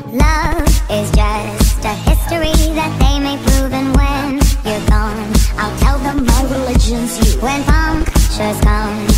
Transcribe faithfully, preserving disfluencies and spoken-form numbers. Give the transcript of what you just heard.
Love is just a history that they may prove, and when you're gone, I'll tell them my religion's you. When punctures come